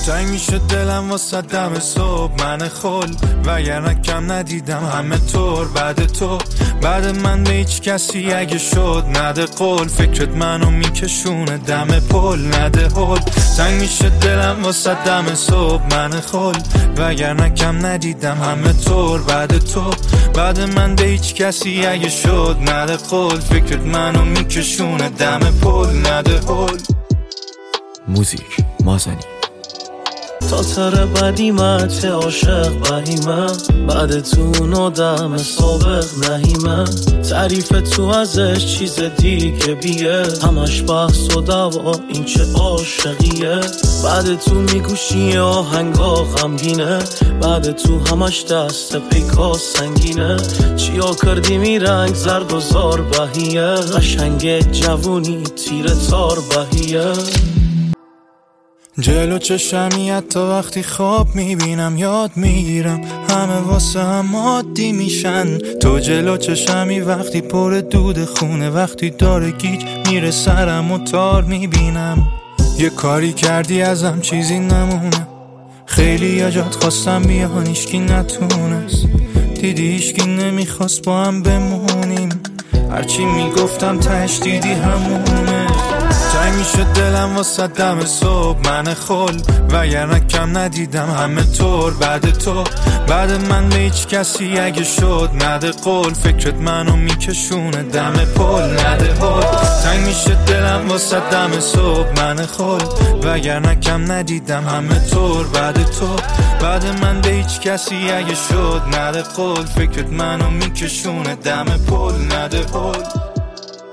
تنگ میشه دلم واسه دم صبح من خل، وگرنه کم ندیدم همه طور بعد تو. بعد من به هیچ کسی اگه شد نده قول، فکرت منو میکشونه دم پل نده هل. تنگ میشه دلم واسه دم صبح من خل، وگرنه کم ندیدم همه طور بعد تو. بعد من به هیچ کسی اگه شد نده قول، فکرت منو میکشونه دم پل نده هل. موزیک مازنی تاتر بدیمت عاشق بهیمه، بعد تو نادم سابق نهیمه. تعریف تو ازش چیز دیگه بیه، همش بحث و دوا این چه عاشقیه. بعد تو میگوشی آهنگا غمگینه، بعد تو همش دست پیکا سنگینه. چیا کردی میرنگ زرد و زار بهیه، قشنگ جوونی تیر تار بهیه. جلو چشمی حتی وقتی خواب میبینم یاد میگیرم همه واسه هم عادی میشن. تو جلو چشمی وقتی پر دود خونه، وقتی داره گیج میره سرم و تار میبینم. یه کاری کردی ازم چیزی نمونه، خیلی یا جات خواستم بیان ایشکی نتونست. دیدی ایشکی نمیخواست با هم بمونیم، هرچی میگفتم تش دیدی همونه. تنگ میشه دلم واسه دم صبح من خل، وگرنه کم ندیدم همه طور بعد تو. بعد من به هیچ کسی اگه شد نده قول، فکرت منو میکشونه دم پل نده هل. تنگ میشه دلم واسه دم صبح من خل، وگرنه کم ندیدم همه طور بعد تو. بعد من به هیچ کسی اگه شد نده قول، فکرت منو میکشونه دم پل نده هل.